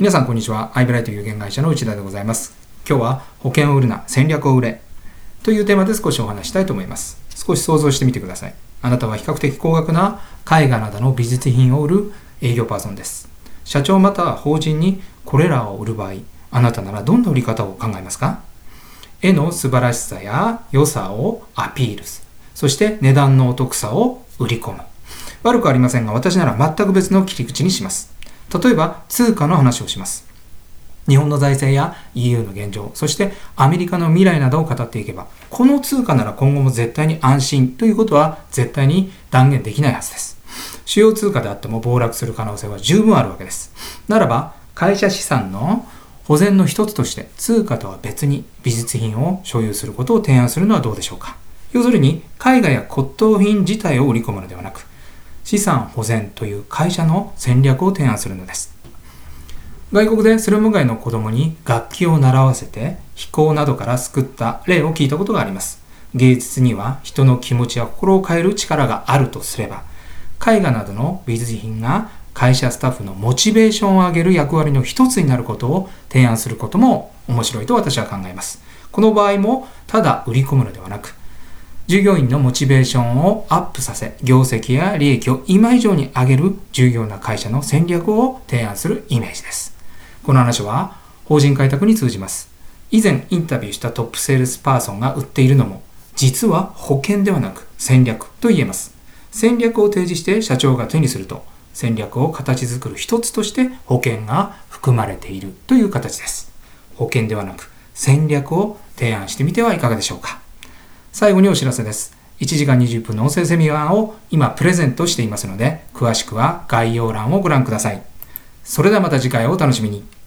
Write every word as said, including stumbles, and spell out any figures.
皆さんこんにちは。アイブライト有限会社の内田でございます。今日は保険を売るな、戦略を売れというテーマで少しお話したいと思います。少し想像してみてください。あなたは比較的高額な絵画などの美術品を売る営業パーソンです。社長または法人にこれらを売る場合、あなたならどんな売り方を考えますか？絵の素晴らしさや良さをアピールする。そして値段のお得さを売り込む。悪くありませんが、私なら全く別の切り口にします。例えば通貨の話をします。日本の財政や イーユー の現状、そしてアメリカの未来などを語っていけば、この通貨なら今後も絶対に安心ということは絶対に断言できないはずです。主要通貨であっても暴落する可能性は十分あるわけです。ならば会社資産の保全の一つとして通貨とは別に美術品を所有することを提案するのはどうでしょうか。要するに絵画や骨董品自体を売り込むのではなく、資産保全という会社の戦略を提案するのです。外国でスラム街の子供に楽器を習わせて非行などから救った例を聞いたことがあります。芸術には人の気持ちや心を変える力があるとすれば、絵画などの美術品が会社スタッフのモチベーションを上げる役割の一つになることを提案することも面白いと私は考えます。この場合もただ売り込むのではなく、従業員のモチベーションをアップさせ、業績や利益を今以上に上げる重要な会社の戦略を提案するイメージです。この話は法人開拓に通じます。以前インタビューしたトップセールスパーソンが売っているのも、実は保険ではなく戦略と言えます。戦略を提示して社長が手にすると、戦略を形作る一つとして保険が含まれているという形です。保険ではなく戦略を提案してみてはいかがでしょうか。最後にお知らせです。いちじかんにじゅっぷんの音声セミナーを今プレゼントしていますので、詳しくは概要欄をご覧ください。それではまた次回をお楽しみに。